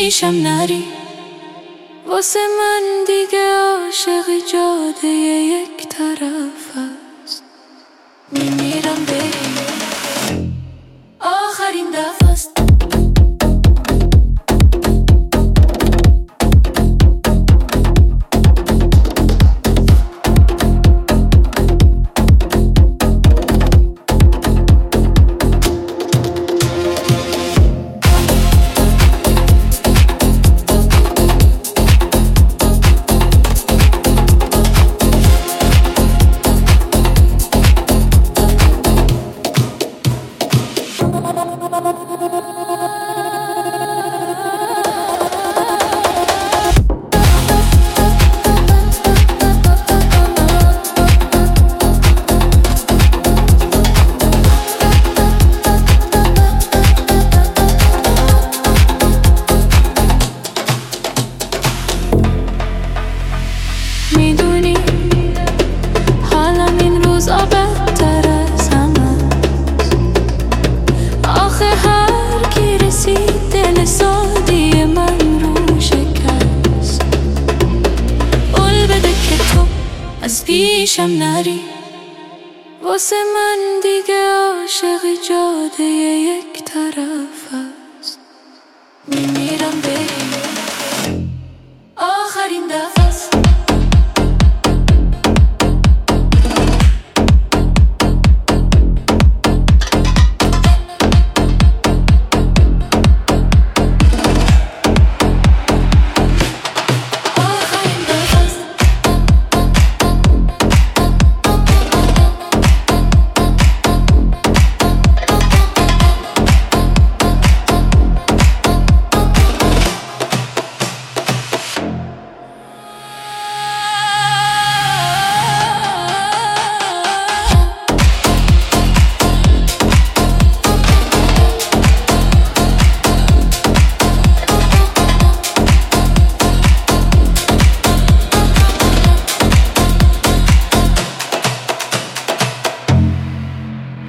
پیشم نری، واسه من دیگه عاشق جاده یک طرف است. میمیرم بری آخرین دفعه است. میدونی حالم این روزا بدتر از همه است. آخه هر کی رسید دل سادی من رو شکست. قول بده که تو از پیشم نری، واسه من دیگه عاشق جاده